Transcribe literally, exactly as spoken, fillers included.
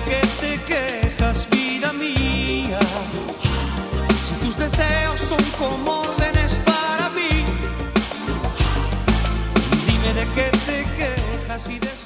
qué te quejas, vida mía, si tus deseos son como órdenes para mí. Dime de qué te quejas y de